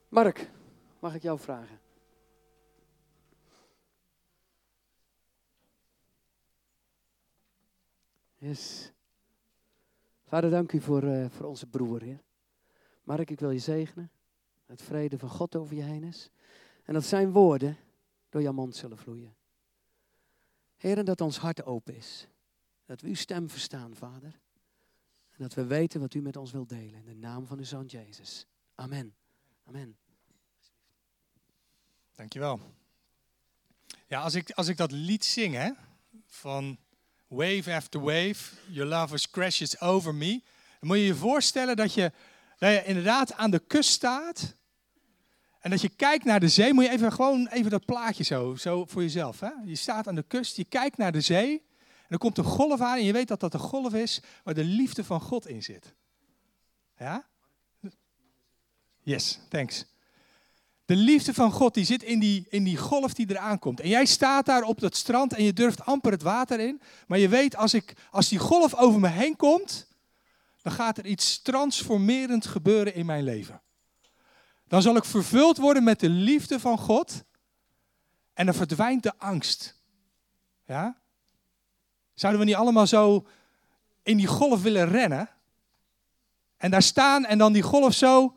Mark, mag ik jou vragen? Yes. Vader, dank u voor onze broer, Heer. Mark, ik wil je zegenen. Het vrede van God over je heen is. En dat zijn woorden door jouw mond zullen vloeien. Heer, en dat ons hart open is. Dat we uw stem verstaan, Vader. En dat we weten wat u met ons wilt delen. In de naam van uw Zoon Jezus. Amen. Amen. Dankjewel. Ja, als ik dat lied zing, hè, van Wave After Wave, Your Love is Crashes Over Me. Dan moet je je voorstellen dat je inderdaad aan de kust staat. En dat je kijkt naar de zee. Moet je even dat plaatje zo voor jezelf. Hè? Je staat aan de kust, je kijkt naar de zee. En er komt een golf aan en je weet dat dat een golf is waar de liefde van God in zit. Ja? Yes, thanks. De liefde van God die zit in die golf die eraan komt. En jij staat daar op dat strand en je durft amper het water in. Maar je weet, als die golf over me heen komt, dan gaat er iets transformerend gebeuren in mijn leven. Dan zal ik vervuld worden met de liefde van God. En dan verdwijnt de angst. Ja? Zouden we niet allemaal zo in die golf willen rennen? En daar staan en dan die golf zo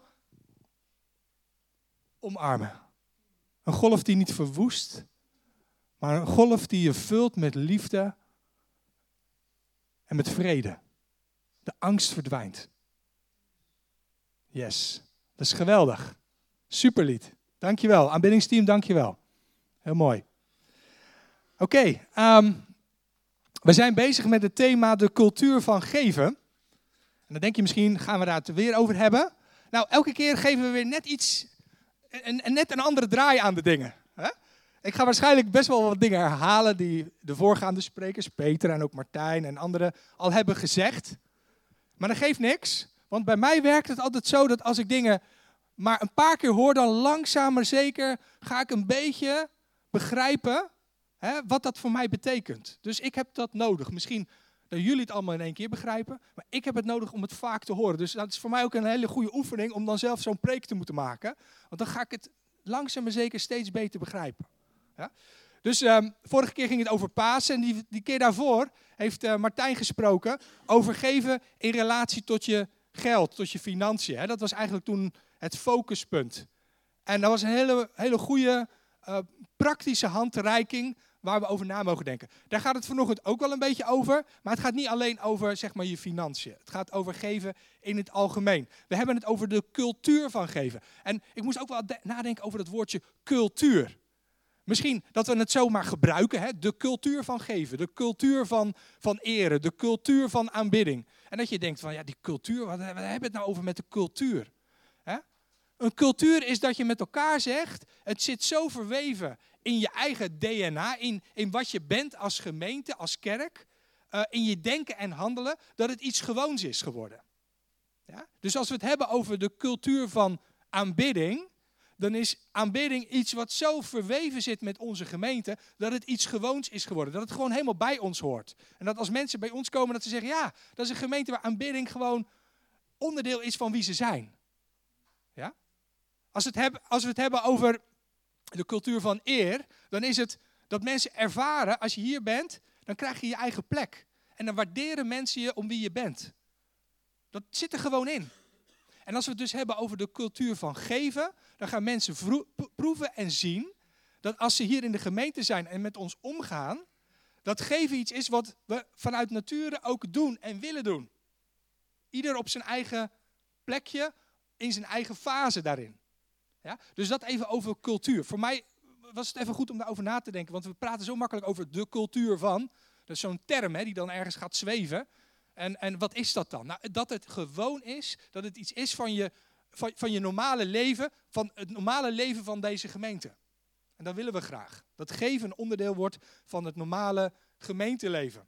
omarmen. Een golf die niet verwoest, maar een golf die je vult met liefde en met vrede. De angst verdwijnt. Yes, dat is geweldig. Superlied. Dankjewel. Aanbiddingsteam, dankjewel. Heel mooi. Oké, we zijn bezig met het thema de cultuur van geven. En dan denk je misschien, gaan we daar het weer over hebben? Nou, elke keer geven we weer net iets, net een andere draai aan de dingen. Hè? Ik ga waarschijnlijk best wel wat dingen herhalen die de voorgaande sprekers, Peter en ook Martijn en anderen, al hebben gezegd. Maar dat geeft niks, want bij mij werkt het altijd zo dat als ik dingen maar een paar keer hoor, dan langzaam maar zeker ga ik een beetje begrijpen wat dat voor mij betekent. Dus ik heb dat nodig. Misschien dat jullie het allemaal in één keer begrijpen, maar ik heb het nodig om het vaak te horen. Dus dat is voor mij ook een hele goede oefening om dan zelf zo'n preek te moeten maken. Want dan ga ik het langzaam maar zeker steeds beter begrijpen. Ja? Dus vorige keer ging het over Pasen en die keer daarvoor heeft Martijn gesproken over geven in relatie tot je geld, tot je financiën. Hè? Dat was eigenlijk toen het focuspunt. En dat was een hele goede praktische handreiking waar we over na mogen denken. Daar gaat het vanochtend ook wel een beetje over, maar het gaat niet alleen over zeg maar, je financiën. Het gaat over geven in het algemeen. We hebben het over de cultuur van geven. En ik moest ook wel nadenken over het woordje cultuur. Misschien dat we het zomaar gebruiken, hè? De cultuur van geven, de cultuur van eren, de cultuur van aanbidding. En dat je denkt van ja, die cultuur, wat hebben we het nou over met de cultuur? Hè? Een cultuur is dat je met elkaar zegt, het zit zo verweven in je eigen DNA, in wat je bent als gemeente, als kerk, in je denken en handelen, dat het iets gewoons is geworden. Ja? Dus als we het hebben over de cultuur van aanbidding, dan is aanbidding iets wat zo verweven zit met onze gemeente, dat het iets gewoons is geworden. Dat het gewoon helemaal bij ons hoort. En dat als mensen bij ons komen, dat ze zeggen, ja, dat is een gemeente waar aanbidding gewoon onderdeel is van wie ze zijn. Ja? Als we het hebben over de cultuur van eer, dan is het dat mensen ervaren, als je hier bent, dan krijg je je eigen plek. En dan waarderen mensen je om wie je bent. Dat zit er gewoon in. En als we het dus hebben over de cultuur van geven, dan gaan mensen proeven en zien dat als ze hier in de gemeente zijn en met ons omgaan, dat geven iets is wat we vanuit nature ook doen en willen doen. Ieder op zijn eigen plekje, in zijn eigen fase daarin. Ja? Dus dat even over cultuur. Voor mij was het even goed om daarover na te denken, want we praten zo makkelijk over de cultuur van. Dat is zo'n term die dan ergens gaat zweven. En wat is dat dan? Nou, dat het gewoon is, dat het iets is van je normale leven, van het normale leven van deze gemeente. En dat willen we graag. Dat geven een onderdeel wordt van het normale gemeenteleven.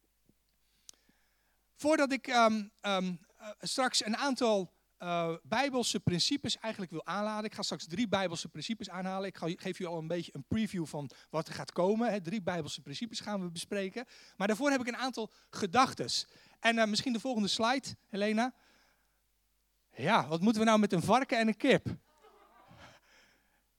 Voordat ik straks een aantal Bijbelse principes eigenlijk wil aanladen. Ik ga straks 3 Bijbelse principes aanhalen. Ik geef je al een beetje een preview van wat er gaat komen. 3 Bijbelse principes gaan we bespreken. Maar daarvoor heb ik een aantal gedachtes. En misschien de volgende slide, Helena. Ja, wat moeten we nou met een varken en een kip?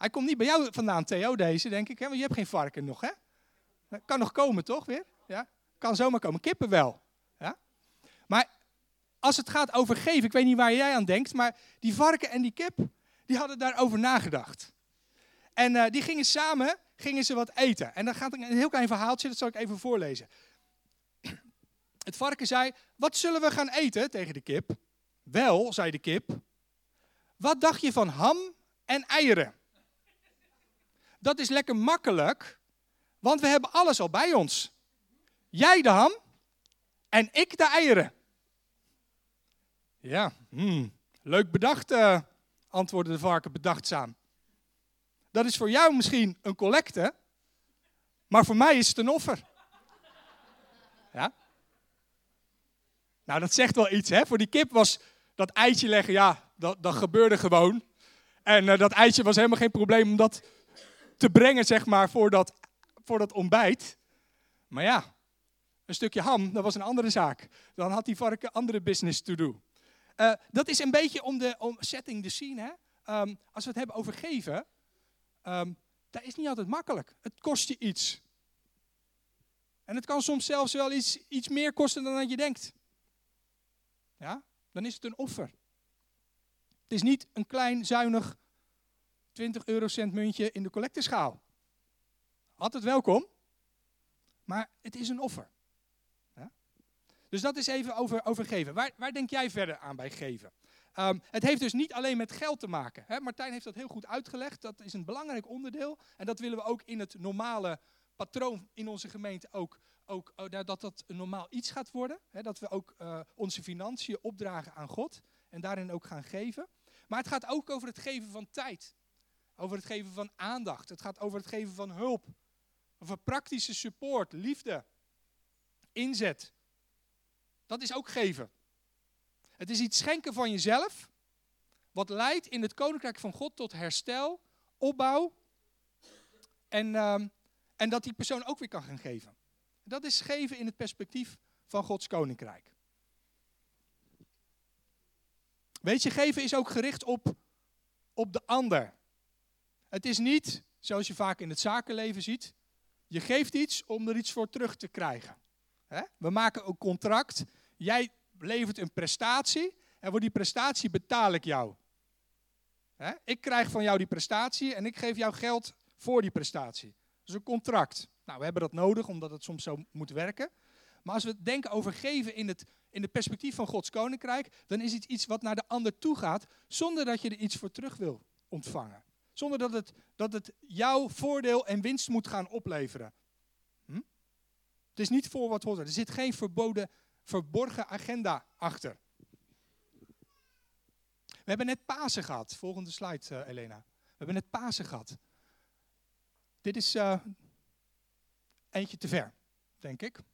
Hij komt niet bij jou vandaan, Theo, deze, denk ik. Hè? Want je hebt geen varken nog, hè? Kan nog komen, toch, weer? Ja? Kan zomaar komen. Kippen wel. Ja? Maar als het gaat over geven, ik weet niet waar jij aan denkt, maar die varken en die kip, die hadden daarover nagedacht. En die gingen samen wat eten. En dan gaat een heel klein verhaaltje, dat zal ik even voorlezen. Het varken zei, wat zullen we gaan eten tegen de kip? Wel, zei de kip, wat dacht je van ham en eieren? Dat is lekker makkelijk, want we hebben alles al bij ons. Jij de ham en ik de eieren. Ja, leuk bedacht, antwoordde de varken bedachtzaam. Dat is voor jou misschien een collecte, maar voor mij is het een offer. Ja? Nou, dat zegt wel iets, hè? Voor die kip was dat eitje leggen, ja, dat gebeurde gewoon. En dat eitje was helemaal geen probleem om dat te brengen, zeg maar, voor dat ontbijt. Maar ja, een stukje ham, dat was een andere zaak. Dan had die varken andere business to do. Dat is een beetje om setting the scene, hè? Als we het hebben over geven, dat is niet altijd makkelijk. Het kost je iets. En het kan soms zelfs wel iets meer kosten dan dat je denkt. Ja? Dan is het een offer. Het is niet een klein, zuinig 20 eurocent muntje in de collecteschaal. Altijd welkom, maar het is een offer. Ja? Dus dat is even over geven. Waar denk jij verder aan bij geven? Het heeft dus niet alleen met geld te maken. Hè? Martijn heeft dat heel goed uitgelegd. Dat is een belangrijk onderdeel. En dat willen we ook in het normale patroon in onze gemeente ook dat een normaal iets gaat worden. Hè? Dat we ook onze financiën opdragen aan God. En daarin ook gaan geven. Maar het gaat ook over het geven van tijd. Over het geven van aandacht. Het gaat over het geven van hulp. Over praktische support, liefde, inzet. Dat is ook geven. Het is iets schenken van jezelf, wat leidt in het koninkrijk van God tot herstel, opbouw en dat die persoon ook weer kan gaan geven. Dat is geven in het perspectief van Gods koninkrijk. Weet je, geven is ook gericht op de ander. Het is niet, zoals je vaak in het zakenleven ziet, je geeft iets om er iets voor terug te krijgen. We maken een contract, jij levert een prestatie en voor die prestatie betaal ik jou. Ik krijg van jou die prestatie en ik geef jou geld voor die prestatie. Dat is een contract. Nou, we hebben dat nodig omdat het soms zo moet werken. Maar als we denken over geven in het perspectief van Gods koninkrijk, dan is het iets wat naar de ander toe gaat, zonder dat je er iets voor terug wil ontvangen. Zonder dat het jouw voordeel en winst moet gaan opleveren. Het is niet voor wat hoort. Er zit geen verborgen agenda achter. We hebben net Pasen gehad. Volgende slide, Elena. We hebben net Pasen gehad. Dit is eentje te ver, denk ik.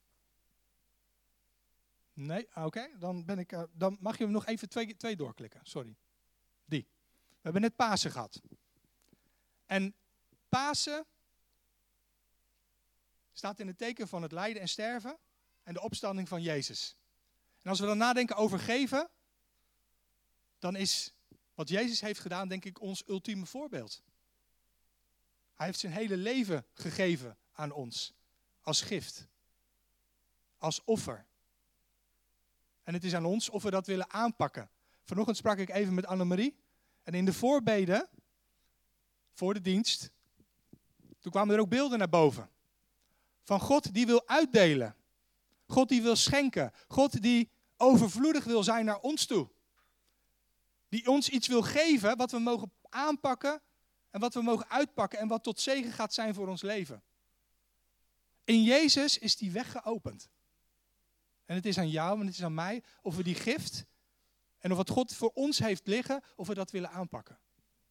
Nee, oké. Dan mag je hem nog even twee doorklikken. Sorry. Die. We hebben net Pasen gehad. En Pasen staat in het teken van het lijden en sterven en de opstanding van Jezus. En als we dan nadenken over geven, dan is wat Jezus heeft gedaan, denk ik, ons ultieme voorbeeld. Hij heeft zijn hele leven gegeven aan ons, als gift, als offer. En het is aan ons of we dat willen aanpakken. Vanochtend sprak ik even met Annemarie en in de voorbeden voor de dienst, toen kwamen er ook beelden naar boven. Van God die wil uitdelen. God die wil schenken. God die overvloedig wil zijn naar ons toe. Die ons iets wil geven wat we mogen aanpakken en wat we mogen uitpakken en wat tot zegen gaat zijn voor ons leven. In Jezus is die weg geopend. En het is aan jou en het is aan mij of we die gift en of wat God voor ons heeft liggen, of we dat willen aanpakken.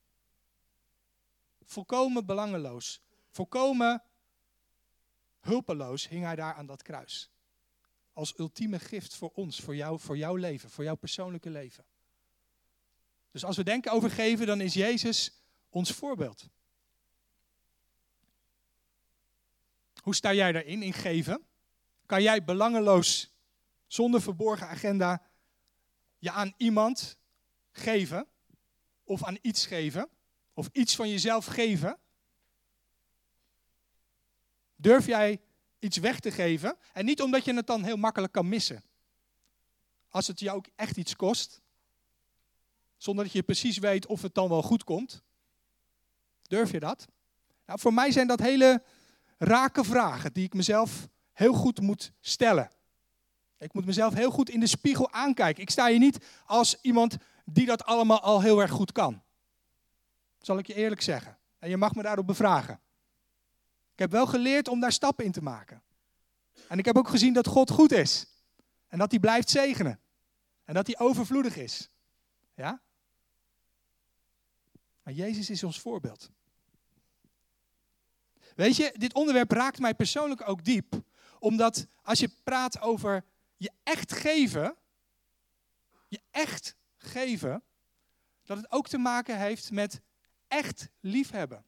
Volkomen belangeloos. Volkomen hulpeloos hing hij daar aan dat kruis. Als ultieme gift voor ons, voor jouw leven, voor jouw persoonlijke leven. Dus als we denken over geven, dan is Jezus ons voorbeeld. Hoe sta jij daarin, in geven? Kan jij belangeloos, zonder verborgen agenda, je aan iemand geven? Of aan iets geven? Of iets van jezelf geven? Durf jij iets weg te geven? En niet omdat je het dan heel makkelijk kan missen. Als het jou ook echt iets kost. Zonder dat je precies weet of het dan wel goed komt. Durf je dat? Nou, voor mij zijn dat hele rake vragen die ik mezelf heel goed moet stellen. Ik moet mezelf heel goed in de spiegel aankijken. Ik sta hier niet als iemand die dat allemaal al heel erg goed kan. Zal ik je eerlijk zeggen. En je mag me daarop bevragen. Ik heb wel geleerd om daar stappen in te maken. En ik heb ook gezien dat God goed is. En dat hij blijft zegenen. En dat hij overvloedig is. Ja? Maar Jezus is ons voorbeeld. Weet je, dit onderwerp raakt mij persoonlijk ook diep. Omdat als je praat over je echt geven, dat het ook te maken heeft met echt liefhebben.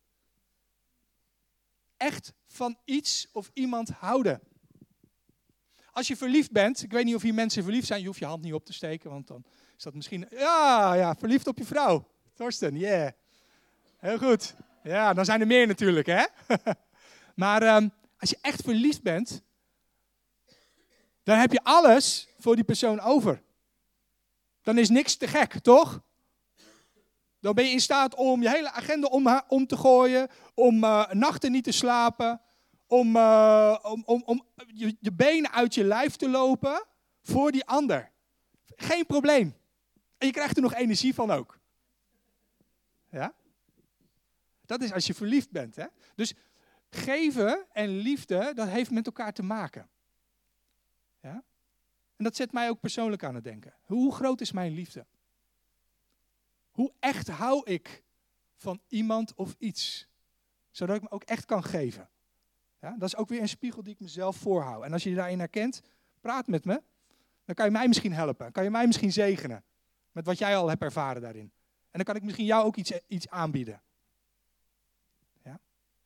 Echt van iets of iemand houden. Als je verliefd bent, ik weet niet of hier mensen verliefd zijn, je hoeft je hand niet op te steken, want dan is dat misschien, ja, verliefd op je vrouw. Thorsten, yeah. Heel goed. Ja, dan zijn er meer natuurlijk, hè. Maar als je echt verliefd bent, dan heb je alles voor die persoon over. Dan is niks te gek, toch? Dan ben je in staat om je hele agenda om te gooien, om nachten niet te slapen, om je benen uit je lijf te lopen voor die ander. Geen probleem. En je krijgt er nog energie van ook. Ja? Dat is als je verliefd bent. Hè? Dus geven en liefde, dat heeft met elkaar te maken. Ja? En dat zet mij ook persoonlijk aan het denken. Hoe groot is mijn liefde? Hoe echt hou ik van iemand of iets? Zodat ik me ook echt kan geven. Ja? Dat is ook weer een spiegel die ik mezelf voorhoud. En als je je daarin herkent, praat met me. Dan kan je mij misschien helpen. Kan je mij misschien zegenen. Met wat jij al hebt ervaren daarin. En dan kan ik misschien jou ook iets aanbieden. Ja?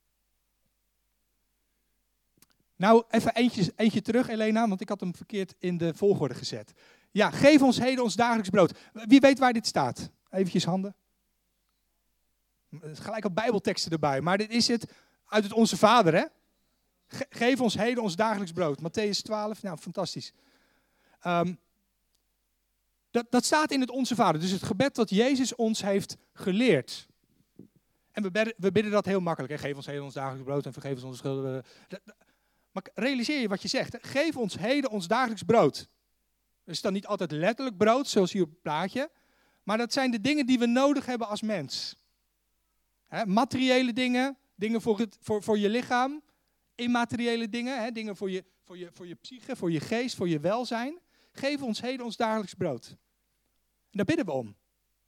Nou, even eentje terug, Elena, want ik had hem verkeerd in de volgorde gezet. Ja, geef ons heden ons dagelijks brood. Wie weet waar dit staat? Eventjes handen. Gelijk al bijbelteksten erbij, maar dit is het uit het Onze Vader, hè? Geef ons heden ons dagelijks brood. Mattheüs 12, nou, fantastisch. Dat staat in het Onze Vader. Dus het gebed dat Jezus ons heeft geleerd. En we bidden dat heel makkelijk. Hè? Geef ons heden ons dagelijks brood en vergeef ons onze schulden. Maar realiseer je wat je zegt. Hè? Geef ons heden ons dagelijks brood. Dat is dan niet altijd letterlijk brood, zoals hier op het plaatje. Maar dat zijn de dingen die we nodig hebben als mens. Hè? Materiële dingen, dingen voor je lichaam. Immateriële dingen, hè? Dingen voor je psyche, voor je geest, voor je welzijn. Geef ons heden ons dagelijks brood. En daar bidden we om.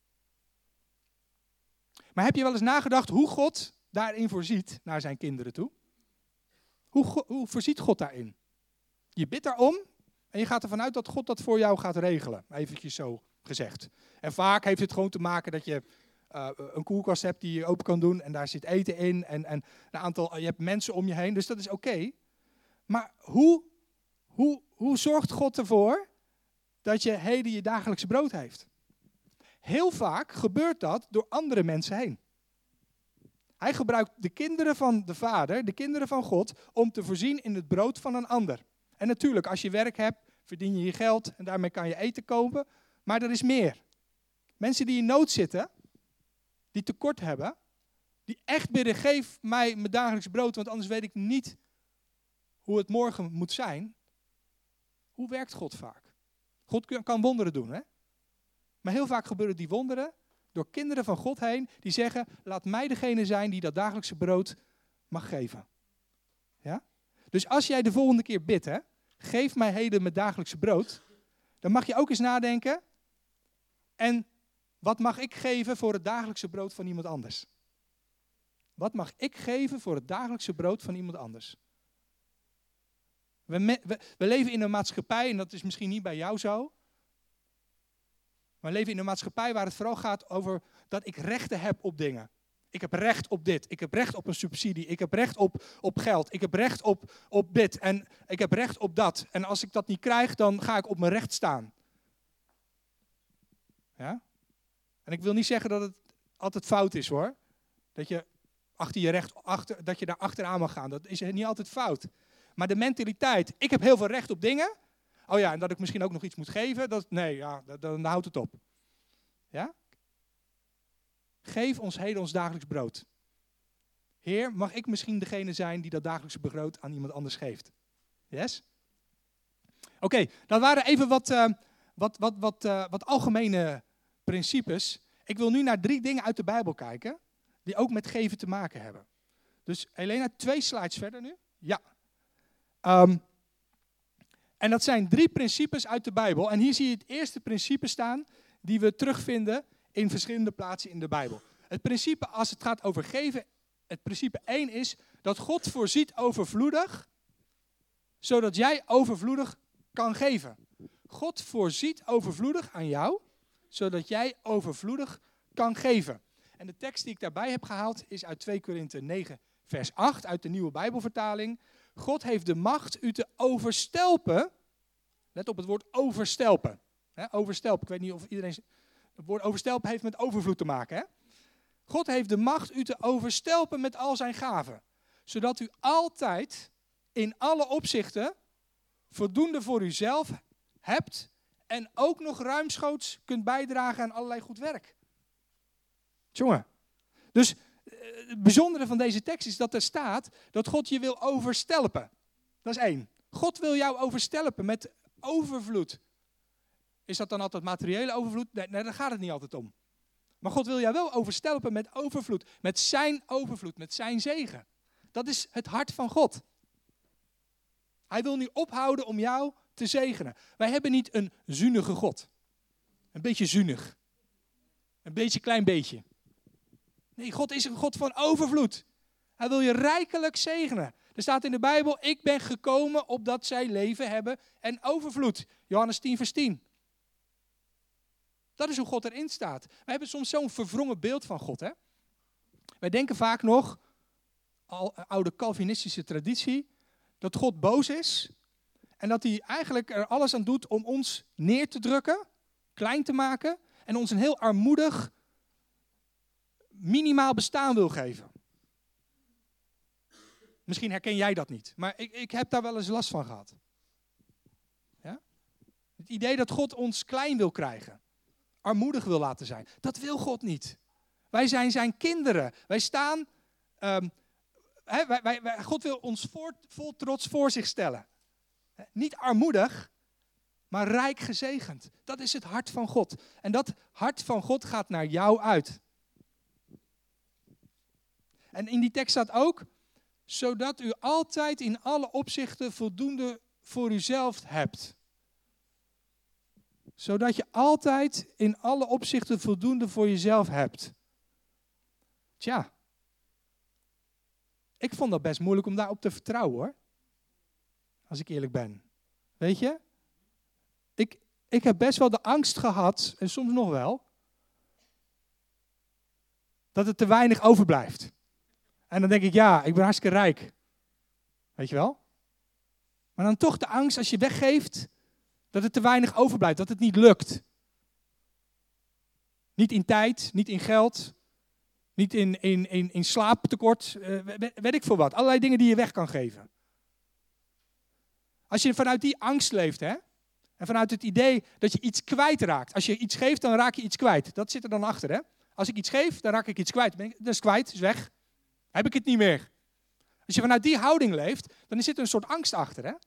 Maar heb je wel eens nagedacht hoe God daarin voorziet naar zijn kinderen toe? Hoe voorziet God daarin? Je bidt daarom en je gaat ervan uit dat God dat voor jou gaat regelen. Eventjes zo gezegd. En vaak heeft het gewoon te maken dat je een koelkast hebt die je open kan doen. En daar zit eten in. En je hebt mensen om je heen. Dus dat is oké. Maar hoe zorgt God ervoor dat je heden je dagelijkse brood heeft? Heel vaak gebeurt dat door andere mensen heen. Hij gebruikt de kinderen van de Vader, de kinderen van God, om te voorzien in het brood van een ander. En natuurlijk, als je werk hebt, verdien je je geld en daarmee kan je eten kopen. Maar er is meer. Mensen die in nood zitten, die tekort hebben, die echt bidden, geef mij mijn dagelijks brood, want anders weet ik niet hoe het morgen moet zijn. Hoe werkt God vaak? God kan wonderen doen, hè? Maar heel vaak gebeuren die wonderen door kinderen van God heen die zeggen, laat mij degene zijn die dat dagelijkse brood mag geven. Ja? Dus als jij de volgende keer bidt, hè, geef mij heden mijn dagelijkse brood, dan mag je ook eens nadenken, en wat mag ik geven voor het dagelijkse brood van iemand anders? Wat mag ik geven voor het dagelijkse brood van iemand anders? We leven in een maatschappij, en dat is misschien niet bij jou zo, maar we leven in een maatschappij waar het vooral gaat over dat ik rechten heb op dingen. Ik heb recht op dit, ik heb recht op een subsidie, ik heb recht op geld, ik heb recht op dit en ik heb recht op dat. En als ik dat niet krijg, dan ga ik op mijn recht staan. Ja? En ik wil niet zeggen dat het altijd fout is hoor. Dat je dat je daar achteraan mag gaan. Dat is niet altijd fout. Maar de mentaliteit, ik heb heel veel recht op dingen. Oh ja, en dat ik misschien ook nog iets moet geven. Dan houdt het op. Ja? Geef ons heden ons dagelijks brood. Heer, mag ik misschien degene zijn die dat dagelijkse brood aan iemand anders geeft? Yes? Oké, dat waren even wat algemene principes. Ik wil nu naar 3 dingen uit de Bijbel kijken, die ook met geven te maken hebben. Dus Helena, 2 slides verder nu. Ja. En dat zijn 3 principes uit de Bijbel. En hier zie je het eerste principe staan, die we terugvinden in verschillende plaatsen in de Bijbel. Het principe als het gaat over geven, het principe 1 is dat God voorziet overvloedig, zodat jij overvloedig kan geven. God voorziet overvloedig aan jou, zodat jij overvloedig kan geven. En de tekst die ik daarbij heb gehaald is uit 2 Korinthe 9 vers 8 uit de Nieuwe Bijbelvertaling. God heeft de macht u te overstelpen. Let op het woord overstelpen. Overstelpen, ik weet niet of iedereen... Het woord overstelpen heeft met overvloed te maken. Hè? God heeft de macht u te overstelpen met al zijn gaven. Zodat u altijd in alle opzichten voldoende voor uzelf hebt en ook nog ruimschoots kunt bijdragen aan allerlei goed werk. Jongen. Dus het bijzondere van deze tekst is dat er staat dat God je wil overstelpen. Dat is 1. God wil jou overstelpen met overvloed. Is dat dan altijd materiële overvloed? Nee, daar gaat het niet altijd om. Maar God wil jou wel overstelpen met overvloed. Met zijn overvloed, met zijn zegen. Dat is het hart van God. Hij wil niet ophouden om jou te zegenen. Wij hebben niet een zuinige God. Een beetje zuinig. Een beetje klein beetje. Nee, God is een God van overvloed. Hij wil je rijkelijk zegenen. Er staat in de Bijbel, ik ben gekomen opdat zij leven hebben en overvloed. Johannes 10 vers 10. Dat is hoe God erin staat. Wij hebben soms zo'n verwrongen beeld van God. Hè? Wij denken vaak nog, oude Calvinistische traditie, dat God boos is. En dat hij eigenlijk er alles aan doet om ons neer te drukken, klein te maken. En ons een heel armoedig, minimaal bestaan wil geven. Misschien herken jij dat niet. Maar ik heb daar wel eens last van gehad. Ja? Het idee dat God ons klein wil krijgen. Armoedig wil laten zijn. Dat wil God niet. Wij zijn zijn kinderen. Wij staan... God wil ons vol trots voor zich stellen. Niet armoedig, maar rijk gezegend. Dat is het hart van God. En dat hart van God gaat naar jou uit. En in die tekst staat ook, zodat u altijd in alle opzichten voldoende voor uzelf hebt. Zodat je altijd in alle opzichten voldoende voor jezelf hebt. Tja, ik vond dat best moeilijk om daarop te vertrouwen hoor. Als ik eerlijk ben. Weet je? Ik heb best wel de angst gehad, en soms nog wel, dat er te weinig overblijft. En dan denk ik, ja, ik ben hartstikke rijk. Weet je wel? Maar dan toch de angst als je weggeeft, dat het te weinig overblijft, dat het niet lukt. Niet in tijd, niet in geld, niet in slaaptekort, weet ik veel wat. Allerlei dingen die je weg kan geven. Als je vanuit die angst leeft, hè, en vanuit het idee dat je iets kwijtraakt. Als je iets geeft, dan raak je iets kwijt. Dat zit er dan achter, hè. Als ik iets geef, dan raak ik iets kwijt. Dat is kwijt, is weg. Heb ik het niet meer. Als je vanuit die houding leeft, dan zit er een soort angst achter, hè.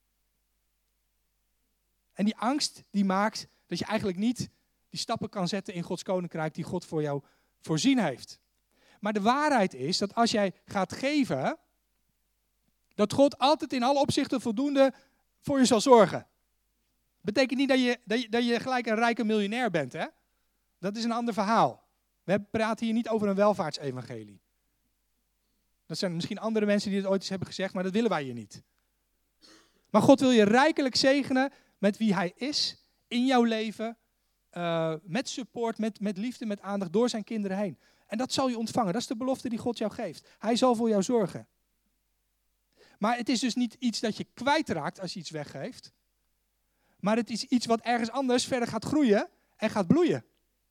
En die angst die maakt dat je eigenlijk niet die stappen kan zetten in Gods koninkrijk die God voor jou voorzien heeft. Maar de waarheid is dat als jij gaat geven, dat God altijd in alle opzichten voldoende voor je zal zorgen. Betekent niet dat je gelijk een rijke miljonair bent, hè? Dat is een ander verhaal. We praten hier niet over een welvaartsevangelie. Dat zijn misschien andere mensen die het ooit eens hebben gezegd, maar dat willen wij hier niet. Maar God wil je rijkelijk zegenen met wie hij is, in jouw leven, met support, met liefde, met aandacht, door zijn kinderen heen. En dat zal je ontvangen. Dat is de belofte die God jou geeft. Hij zal voor jou zorgen. Maar het is dus niet iets dat je kwijtraakt als je iets weggeeft. Maar het is iets wat ergens anders verder gaat groeien en gaat bloeien.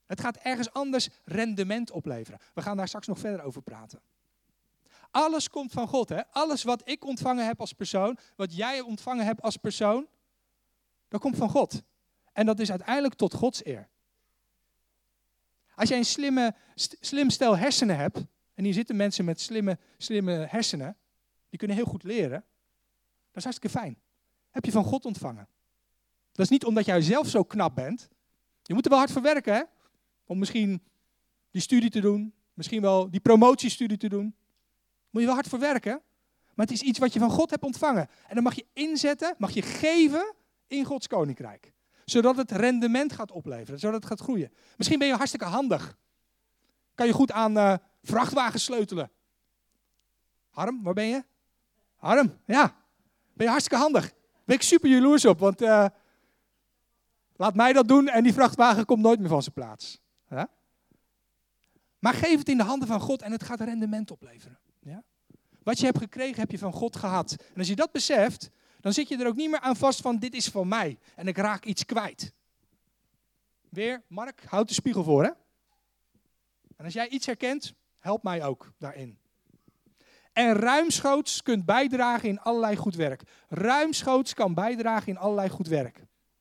Het gaat ergens anders rendement opleveren. We gaan daar straks nog verder over praten. Alles komt van God. Hè? Alles wat ik ontvangen heb als persoon, wat jij ontvangen hebt als persoon, dat komt van God. En dat is uiteindelijk tot Gods eer. Als jij een slim stel hersenen hebt, en hier zitten mensen met slimme hersenen, die kunnen heel goed leren, dat is hartstikke fijn. Heb je van God ontvangen. Dat is niet omdat jij zelf zo knap bent. Je moet er wel hard voor werken, hè? Om misschien die studie te doen, misschien wel die promotiestudie te doen. Moet je wel hard voor werken. Maar het is iets wat je van God hebt ontvangen. En dan mag je inzetten, mag je geven in Gods koninkrijk. Zodat het rendement gaat opleveren, zodat het gaat groeien. Misschien ben je hartstikke handig. Kan je goed aan vrachtwagens sleutelen. Harm, waar ben je? Harm, ja. Ben je hartstikke handig. Ben ik super jaloers op, want laat mij dat doen en die vrachtwagen komt nooit meer van zijn plaats. Ja? Maar geef het in de handen van God en het gaat rendement opleveren. Ja? Wat je hebt gekregen, heb je van God gehad. En als je dat beseft, dan zit je er ook niet meer aan vast van dit is van mij en ik raak iets kwijt. Weer, Mark, houd de spiegel voor, hè? En als jij iets herkent, help mij ook daarin. En ruimschoots kunt bijdragen in allerlei goed werk. Ruimschoots kan bijdragen in allerlei goed werk.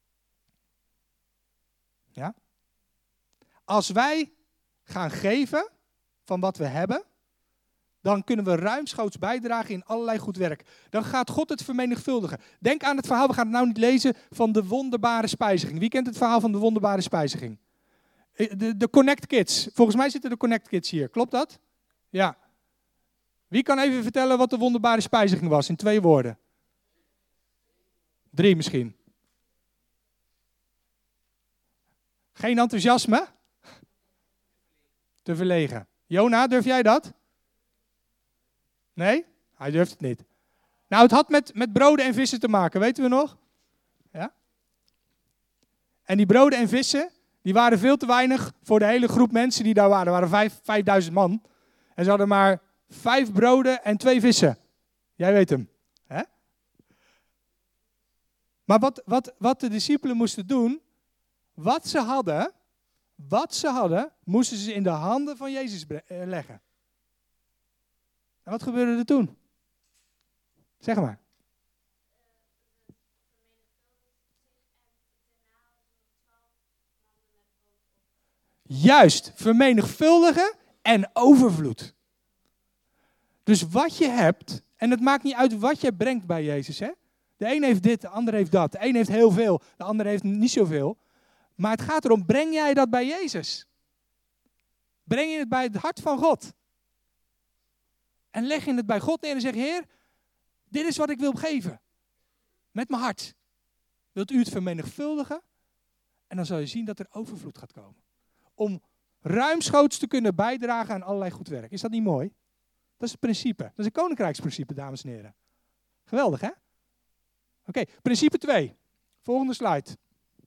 Ja? Als wij gaan geven van wat we hebben, dan kunnen we ruimschoots bijdragen in allerlei goed werk. Dan gaat God het vermenigvuldigen. Denk aan het verhaal, we gaan het nou niet lezen, van de wonderbare spijziging. Wie kent het verhaal van de wonderbare spijziging? De Connect Kids. Volgens mij zitten de Connect Kids hier. Klopt dat? Ja. Wie kan even vertellen wat de wonderbare spijziging was in 2 woorden? 3 misschien. Geen enthousiasme? Te verlegen. Jona, durf jij dat? Nee? Hij durft het niet. Nou, het had met broden en vissen te maken, weten we nog? Ja? En die broden en vissen, die waren veel te weinig voor de hele groep mensen die daar waren. Er waren 5000 man. En ze hadden maar 5 broden en 2 vissen. Jij weet hem. Hè? Maar wat de discipelen moesten doen, wat ze hadden, moesten ze in de handen van Jezus leggen. En wat gebeurde er toen? Zeg maar. Juist, vermenigvuldigen en overvloed. Dus wat je hebt, en het maakt niet uit wat je brengt bij Jezus. Hè? De een heeft dit, de ander heeft dat. De een heeft heel veel, de ander heeft niet zoveel. Maar het gaat erom, breng jij dat bij Jezus? Breng je het bij het hart van God? En leg je het bij God neer en zeg, Heer, dit is wat ik wil geven. Met mijn hart. Wilt u het vermenigvuldigen? En dan zal je zien dat er overvloed gaat komen. Om ruimschoots te kunnen bijdragen aan allerlei goed werk. Is dat niet mooi? Dat is het principe. Dat is een koninkrijksprincipe, dames en heren. Geweldig, hè? Oké, principe 2. Volgende slide.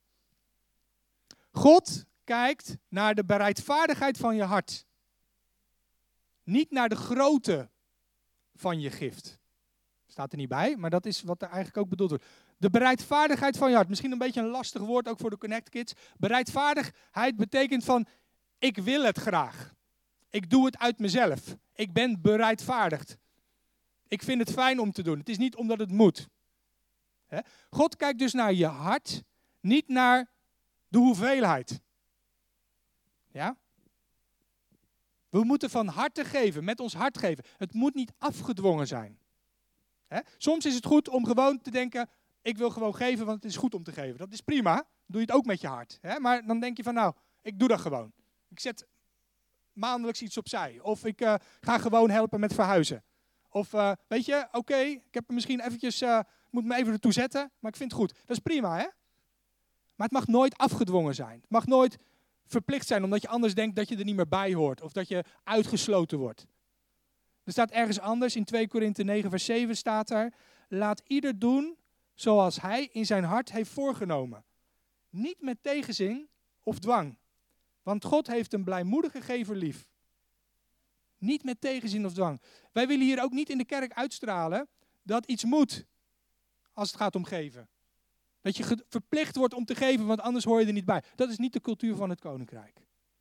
God kijkt naar de bereidvaardigheid van je hart. Niet naar de grootte van je gift. Staat er niet bij, maar dat is wat er eigenlijk ook bedoeld wordt. De bereidvaardigheid van je hart. Misschien een beetje een lastig woord ook voor de Connect Kids. Bereidvaardigheid betekent van, ik wil het graag. Ik doe het uit mezelf. Ik ben bereidvaardigd. Ik vind het fijn om te doen. Het is niet omdat het moet. God kijkt dus naar je hart, niet naar de hoeveelheid. Ja? We moeten van harte geven, met ons hart geven. Het moet niet afgedwongen zijn. Soms is het goed om gewoon te denken, ik wil gewoon geven, want het is goed om te geven. Dat is prima, dan doe je het ook met je hart. Maar dan denk je van, nou, ik doe dat gewoon. Ik zet maandelijks iets opzij. Of ik ga gewoon helpen met verhuizen. Of weet je, oké, ik heb er misschien eventjes, moet me even ertoe zetten, maar ik vind het goed. Dat is prima, hè? Maar het mag nooit afgedwongen zijn. Het mag nooit verplicht zijn, omdat je anders denkt dat je er niet meer bij hoort. Of dat je uitgesloten wordt. Er staat ergens anders, in 2 Korinthe 9 vers 7 staat er, laat ieder doen zoals hij in zijn hart heeft voorgenomen. Niet met tegenzin of dwang. Want God heeft een blijmoedige gever lief. Niet met tegenzin of dwang. Wij willen hier ook niet in de kerk uitstralen dat iets moet als het gaat om geven. Dat je verplicht wordt om te geven, want anders hoor je er niet bij. Dat is niet de cultuur van het koninkrijk.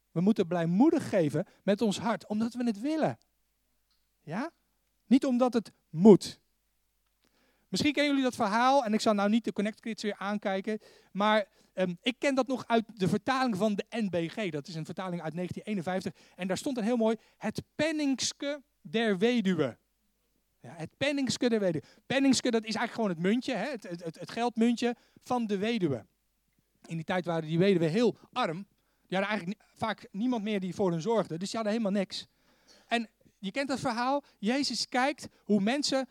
We moeten blijmoedig geven met ons hart, omdat we het willen. Ja? Niet omdat het moet. Misschien kennen jullie dat verhaal, en ik zal nou niet de Connect Kids weer aankijken, maar ik ken dat nog uit de vertaling van de NBG. Dat is een vertaling uit 1951. En daar stond een heel mooi, het penningske der weduwe. Ja, het penningske der weduwe. Penningske, dat is eigenlijk gewoon het muntje, hè, het geldmuntje van de weduwe. In die tijd waren die weduwen heel arm. Die hadden eigenlijk vaak niemand meer die voor hen zorgde. Dus die hadden helemaal niks. En je kent dat verhaal. Jezus kijkt hoe mensen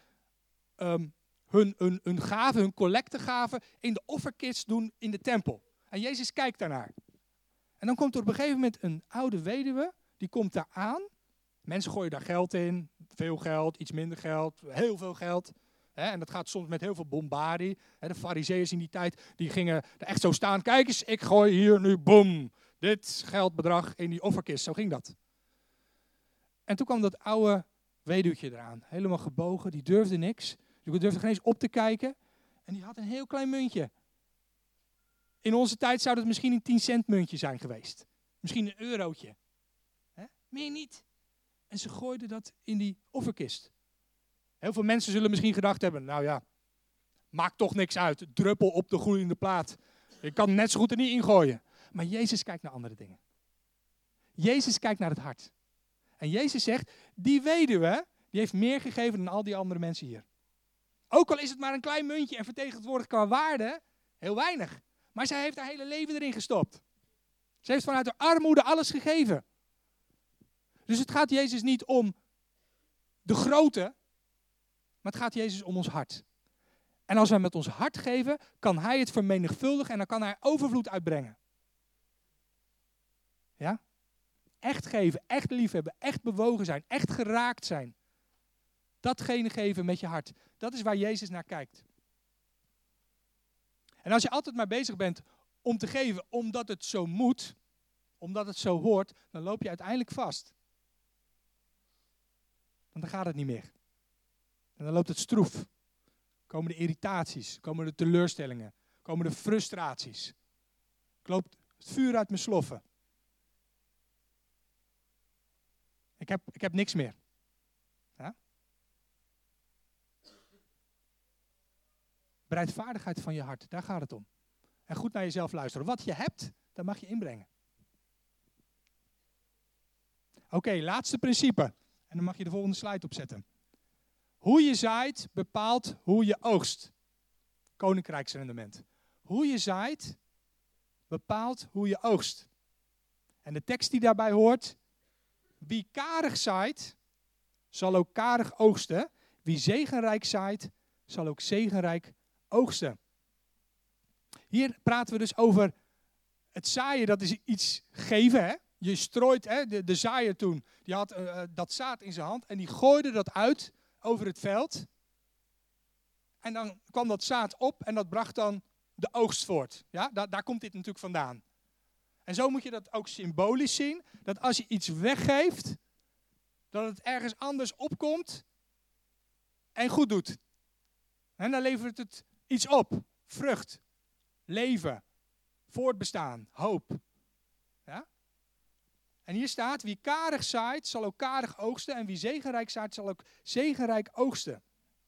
hun gaven, hun collectegaven in de offerkist doen in de tempel. En Jezus kijkt daarnaar. En dan komt er op een gegeven moment een oude weduwe. Die komt daar aan. Mensen gooien daar geld in. Veel geld, iets minder geld, heel veel geld. En dat gaat soms met heel veel bombardie. De farizeeërs in die tijd, die gingen er echt zo staan. Kijk eens, ik gooi hier nu, boom, dit geldbedrag in die offerkist. Zo ging dat. En toen kwam dat oude weduwtje eraan. Helemaal gebogen, die durfde niks. Die durfde geen eens op te kijken. En die had een heel klein muntje. In onze tijd zou dat misschien een 10 cent muntje zijn geweest. Misschien een eurotje. Meer niet. En ze gooide dat in die offerkist. Heel veel mensen zullen misschien gedacht hebben, nou ja, maakt toch niks uit. Druppel op de gloeiende plaat. Je kan net zo goed er niet ingooien. Maar Jezus kijkt naar andere dingen. Jezus kijkt naar het hart. En Jezus zegt, die weduwe, die heeft meer gegeven dan al die andere mensen hier. Ook al is het maar een klein muntje en vertegenwoordigt qua waarde heel weinig. Maar zij heeft haar hele leven erin gestopt. Ze heeft vanuit haar armoede alles gegeven. Dus het gaat Jezus niet om de grote, maar het gaat Jezus om ons hart. En als wij met ons hart geven, kan Hij het vermenigvuldigen en dan kan Hij overvloed uitbrengen. Ja? Echt geven, echt liefhebben, echt bewogen zijn, echt geraakt zijn. Datgene geven met je hart. Dat is waar Jezus naar kijkt. En als je altijd maar bezig bent om te geven omdat het zo moet, omdat het zo hoort, dan loop je uiteindelijk vast. Want dan gaat het niet meer. En dan loopt het stroef. Komen de irritaties, komen de teleurstellingen, komen de frustraties. Loopt het vuur uit mijn sloffen. Ik heb niks meer. Ja? Bereidvaardigheid van je hart, daar gaat het om. En goed naar jezelf luisteren. Wat je hebt, dat mag je inbrengen. Oké, laatste principe. En dan mag je de volgende slide opzetten. Hoe je zaait bepaalt hoe je oogst. Koninkrijksrendement. Hoe je zaait bepaalt hoe je oogst. En de tekst die daarbij hoort. Wie karig zaait, zal ook karig oogsten. Wie zegenrijk zaait, zal ook zegenrijk oogsten. Hier praten we dus over het zaaien, dat is iets geven. Hè? Je strooit, hè? De zaaier toen, die had dat zaad in zijn hand en die gooide dat uit over het veld. En dan kwam dat zaad op en dat bracht dan de oogst voort. Ja? Daar komt dit natuurlijk vandaan. En zo moet je dat ook symbolisch zien. Dat als je iets weggeeft, dat het ergens anders opkomt en goed doet. En dan levert het iets op. Vrucht, leven, voortbestaan, hoop. Ja? En hier staat, wie karig zaait, zal ook karig oogsten. En wie zegenrijk zaait, zal ook zegenrijk oogsten.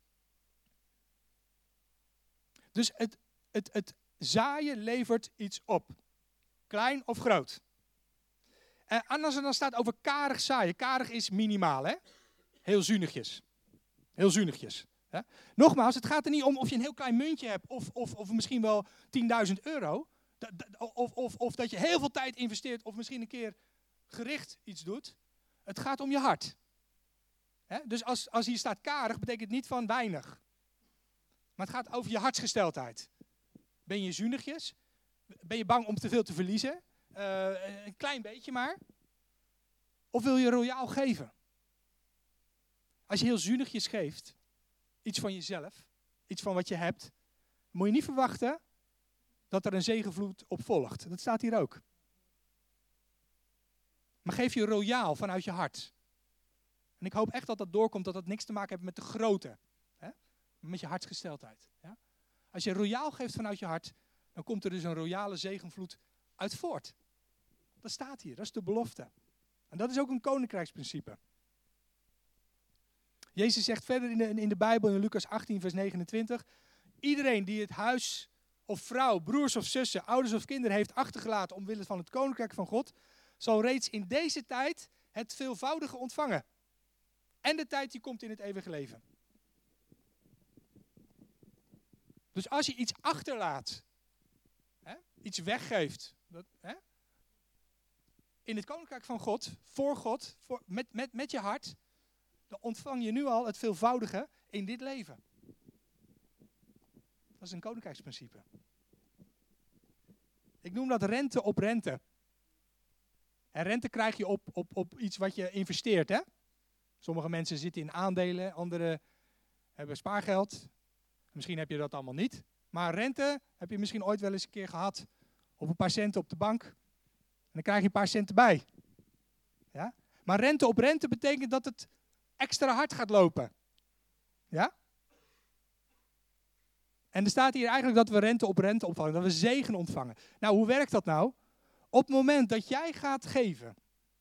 Dus het zaaien levert iets op. Klein of groot. En als er dan staat over karig zaaien. Karig is minimaal, hè? Heel zuinigjes. Heel zuinigjes. Hè? Nogmaals, het gaat er niet om of je een heel klein muntje hebt. Of misschien wel 10.000 euro. Of dat je heel veel tijd investeert. Of misschien een keer gericht iets doet. Het gaat om je hart. Hè? Dus als hier staat karig, betekent het niet van weinig. Maar het gaat over je hartsgesteldheid. Ben je zuinigjes? Ben je bang om te veel te verliezen? Een klein beetje maar. Of wil je royaal geven? Als je heel zuinigjes geeft, iets van jezelf, iets van wat je hebt, moet je niet verwachten dat er een zegenvloed op volgt. Dat staat hier ook. Maar geef je royaal vanuit je hart. En ik hoop echt dat dat doorkomt, dat dat niks te maken heeft met de grootte. Hè? Met je hartsgesteldheid. Ja? Als je royaal geeft vanuit je hart, dan komt er dus een royale zegenvloed uit voort. Dat staat hier, dat is de belofte. En dat is ook een koninkrijksprincipe. Jezus zegt verder in de Bijbel, in Lucas 18, vers 29... Iedereen die het huis of vrouw, broers of zussen, ouders of kinderen heeft achtergelaten omwille van het koninkrijk van God, zal reeds in deze tijd het veelvoudige ontvangen. En de tijd die komt in het eeuwige leven. Dus als je iets achterlaat, iets weggeeft, in het koninkrijk van God, voor God, met je hart, dan ontvang je nu al het veelvoudige in dit leven. Dat is een koninkrijksprincipe. Ik noem dat rente op rente. En rente krijg je op iets wat je investeert. Hè? Sommige mensen zitten in aandelen, anderen hebben spaargeld. Misschien heb je dat allemaal niet. Maar rente heb je misschien ooit wel eens een keer gehad op een paar centen op de bank. En dan krijg je een paar centen bij. Ja? Maar rente op rente betekent dat het extra hard gaat lopen. Ja? En er staat hier eigenlijk dat we rente op rente ontvangen, dat we zegen ontvangen. Nou, hoe werkt dat nou? Op het moment dat jij gaat geven,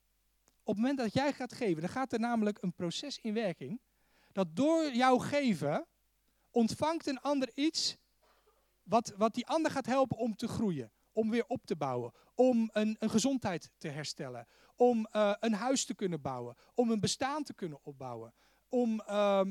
dan gaat er namelijk een proces in werking, dat door jouw geven ontvangt een ander iets wat die ander gaat helpen om te groeien, om weer op te bouwen, om een gezondheid te herstellen, om een huis te kunnen bouwen, om een bestaan te kunnen opbouwen, om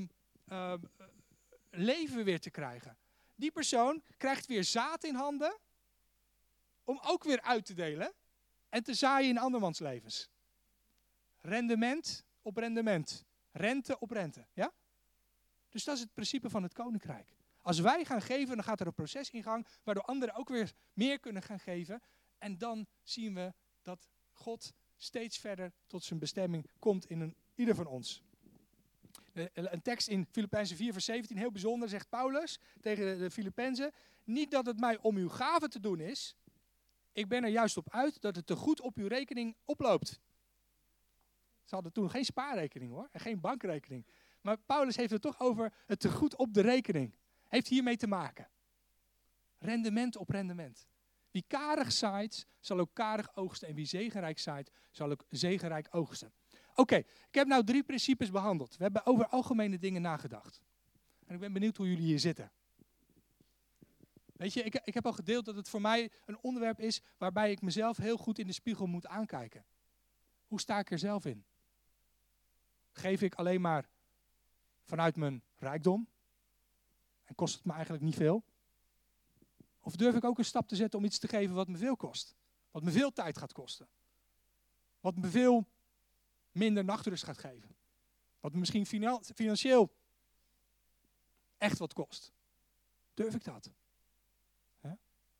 leven weer te krijgen. Die persoon krijgt weer zaad in handen om ook weer uit te delen en te zaaien in andermans levens. Rendement op rendement. Rente op rente. Ja? Dus dat is het principe van het koninkrijk. Als wij gaan geven, dan gaat er een proces in gang waardoor anderen ook weer meer kunnen gaan geven. En dan zien we dat God steeds verder tot zijn bestemming komt in ieder van ons. Een tekst in Filippenzen 4 vers 17, heel bijzonder, zegt Paulus tegen de Filippenzen: niet dat het mij om uw gave te doen is, ik ben er juist op uit dat het te goed op uw rekening oploopt. Ze hadden toen geen spaarrekening hoor, en geen bankrekening. Maar Paulus heeft het toch over het te goed op de rekening. Heeft hiermee te maken. Rendement op rendement. Wie karig zaait, zal ook karig oogsten. En wie zegenrijk zaait, zal ook zegenrijk oogsten. Oké, ik heb nou 3 principes behandeld. We hebben over algemene dingen nagedacht. En ik ben benieuwd hoe jullie hier zitten. Weet je, ik heb al gedeeld dat het voor mij een onderwerp is waarbij ik mezelf heel goed in de spiegel moet aankijken. Hoe sta ik er zelf in? Geef ik alleen maar vanuit mijn rijkdom? En kost het me eigenlijk niet veel? Of durf ik ook een stap te zetten om iets te geven wat me veel kost? Wat me veel tijd gaat kosten? Wat me veel minder nachtrust gaat geven? Wat me misschien financieel echt wat kost? Durf ik dat? He?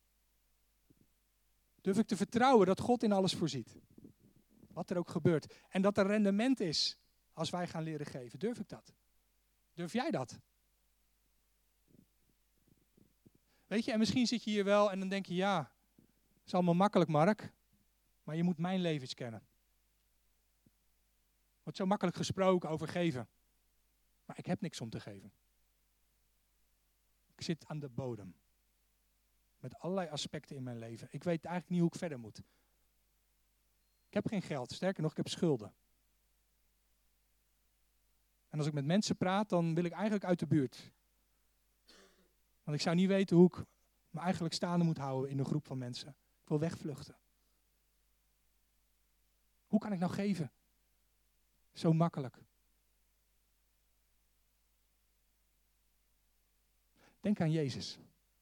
Durf ik te vertrouwen dat God in alles voorziet? Wat er ook gebeurt. En dat er rendement is als wij gaan leren geven. Durf ik dat? Durf jij dat? Weet je, en misschien zit je hier wel en dan denk je, ja, het is allemaal makkelijk, Mark. Maar je moet mijn levens kennen. Er wordt zo makkelijk gesproken over geven. Maar ik heb niks om te geven. Ik zit aan de bodem. Met allerlei aspecten in mijn leven. Ik weet eigenlijk niet hoe ik verder moet. Ik heb geen geld, sterker nog, ik heb schulden. En als ik met mensen praat, dan wil ik eigenlijk uit de buurt. Want ik zou niet weten hoe ik me eigenlijk staande moet houden in een groep van mensen. Ik wil wegvluchten. Hoe kan ik nou geven? Zo makkelijk. Denk aan Jezus.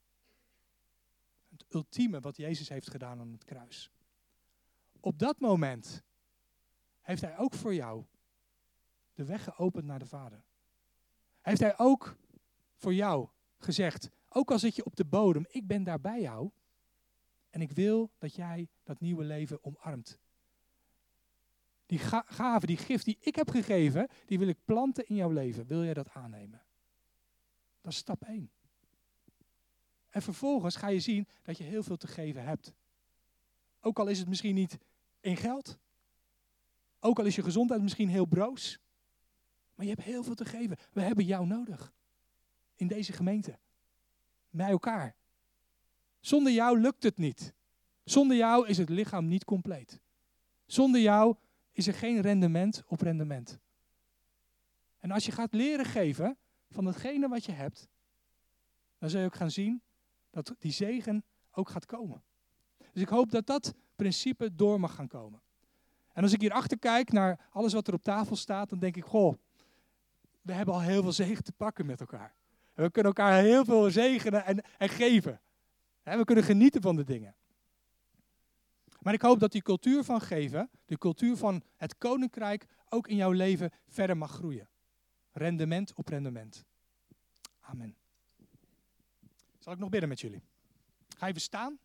Het ultieme wat Jezus heeft gedaan aan het kruis. Op dat moment heeft hij ook voor jou de weg geopend naar de Vader. Heeft hij ook voor jou gezegd, ook al zit je op de bodem, ik ben daar bij jou. En ik wil dat jij dat nieuwe leven omarmt. Die gave, die gift die ik heb gegeven, die wil ik planten in jouw leven. Wil jij dat aannemen? Dat is stap 1. En vervolgens ga je zien dat je heel veel te geven hebt. Ook al is het misschien niet in geld. Ook al is je gezondheid misschien heel broos. Maar je hebt heel veel te geven. We hebben jou nodig. In deze gemeente. Bij elkaar. Zonder jou lukt het niet. Zonder jou is het lichaam niet compleet. Zonder jou is er geen rendement op rendement. En als je gaat leren geven van datgene wat je hebt, dan zul je ook gaan zien dat die zegen ook gaat komen. Dus ik hoop dat dat principe door mag gaan komen. En als ik hierachter kijk naar alles wat er op tafel staat, dan denk ik, goh, we hebben al heel veel zegen te pakken met elkaar. En we kunnen elkaar heel veel zegenen en geven. We kunnen genieten van de dingen. Maar ik hoop dat die cultuur van geven, de cultuur van het koninkrijk, ook in jouw leven verder mag groeien. Rendement op rendement. Amen. Zal ik nog bidden met jullie? Ga even staan.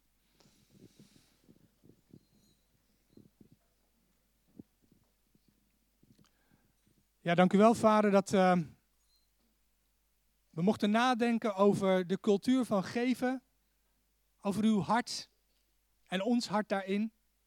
Ja, dank u wel, Vader, dat we mochten nadenken over de cultuur van geven, over uw hart en ons hart daarin.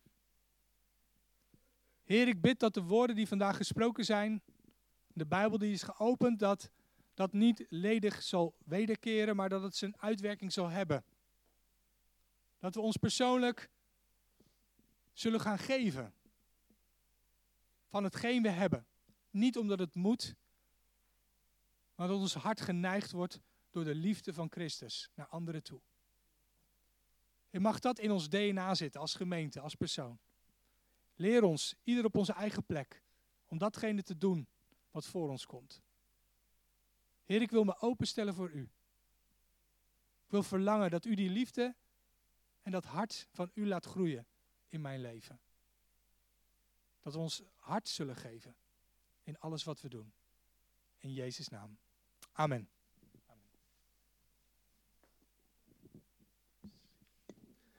Heer, ik bid dat de woorden die vandaag gesproken zijn, de Bijbel die is geopend, dat dat niet ledig zal wederkeren, maar dat het zijn uitwerking zal hebben. Dat we ons persoonlijk zullen gaan geven van hetgeen we hebben. Niet omdat het moet, maar dat ons hart geneigd wordt door de liefde van Christus naar anderen toe. Je mag dat in ons DNA zitten als gemeente, als persoon. Leer ons, ieder op onze eigen plek, om datgene te doen wat voor ons komt. Heer, ik wil me openstellen voor u. Ik wil verlangen dat u die liefde en dat hart van u laat groeien in mijn leven. Dat we ons hart zullen geven in alles wat we doen. In Jezus' naam. Amen.